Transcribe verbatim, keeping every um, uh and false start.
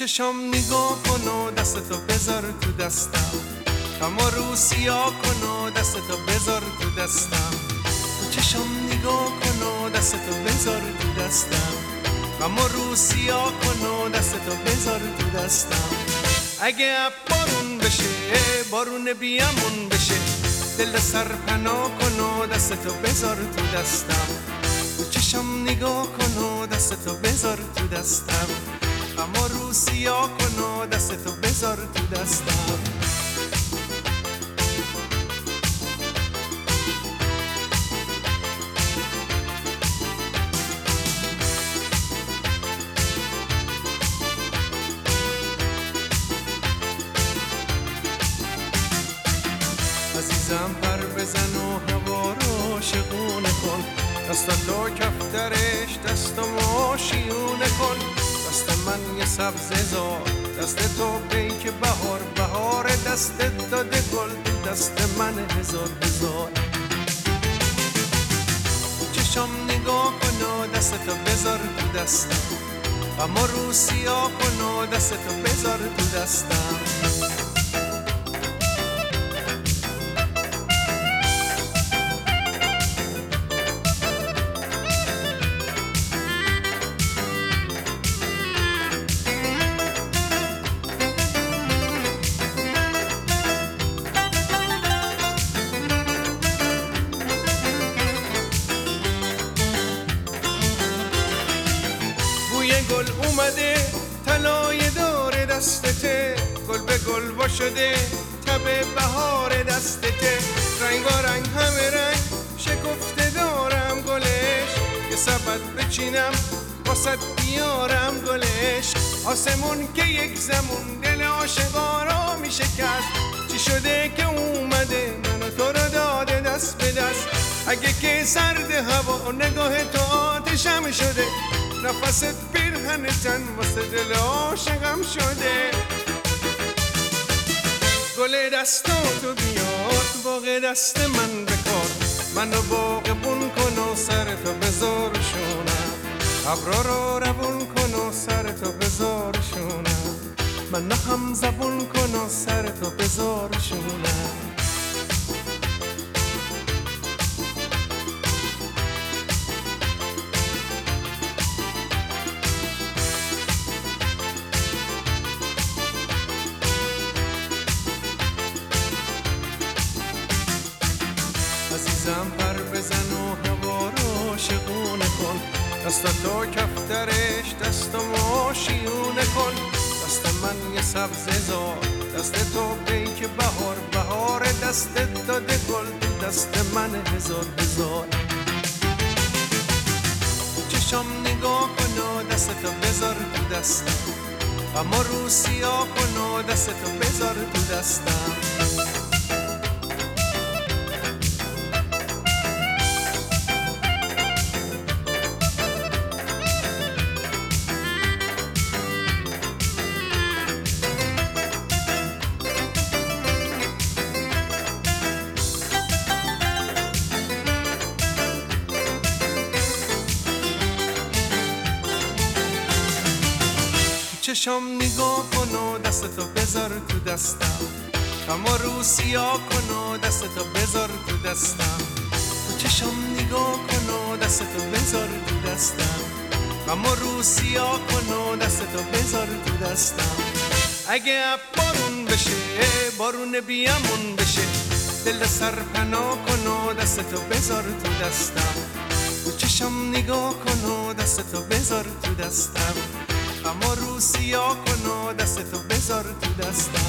چشم نگاه کن و دستتو بذار تو دستم، غم و رو سیاه کن و دستتو بذار تو دستم. تو چشم نگاه کن و دستتو بذار تو دستم، غم و رو سیاه کن و دستتو بذار تو دستم. اگه بارون بشه بارون بیامون بشه، دل سرپناه کن و دستتو بذار تو دستم. تو چشم نگاه کن و دستتو بذار تو دستم، غم و رو سیاه کن و دستتو بذار تو دستم. عزیزم پر بزن و هوا رو شقونه کن، دستاتو کفترش دستمو شیونه کن. دست من یه سبز زار، دست تو پیک بهار، بهار دست داده گل، دست من هزار هزار. چشم نگاه کن و دستتو بذار تو دستم، غم و رو سیاه کن و دستتو بذار تو دستم. گل اومده طلای دور دستته، گل به گل وا شده تب بهار دستته. رنگارنگ همه رنگ شکفته دارم گلش، یه سبد بچینم واسه بیارم گلش. آسمون که یک زمون دل عاشقا رو میشکست، چی شده که اومده منو تو رو داده دست به دست. اگه که سرد هوا نگاه تو آتشم شده، نفست پیرهن تن واسه دل عاشقم شده. گل دستاتو بیار باغ دست من بکار، منو باغبون کن و سرتو بذار شونم. ابرا رو روون کن و سرتو بذار شونم، منو هم زبون کن و سرتو بذار شونم. عزیزم پر بزن و هوا رو شقونه کن، دستاتو کفترش دستمو شیونه کن. دست من یه سبز زار، دست تو پیک بهار، بهار دست داده گل، دست من هزار هزار. چشم نگاه کن و دستتو بذار تو دستم، غم و رو سیاه کن و دستتو بذار تو دستم. چشم نگاه کن و دستتو بذار تو دستم، غم و رو سیاه کن و دستتو بذار تو دستم. تو چشم نگاه کن و دستتو بذار تو دستم، غم و رو سیاه کن و دستتو بذار تو دستم. اگه بارون بشه بارون بیامون بشه، دل سرپناه کن و دستتو بذار تو دستم. تو چشم نگاه کن و دستتو بذار تو دستم، غم و رو سیاه کن و دستتو بذار تو دستم.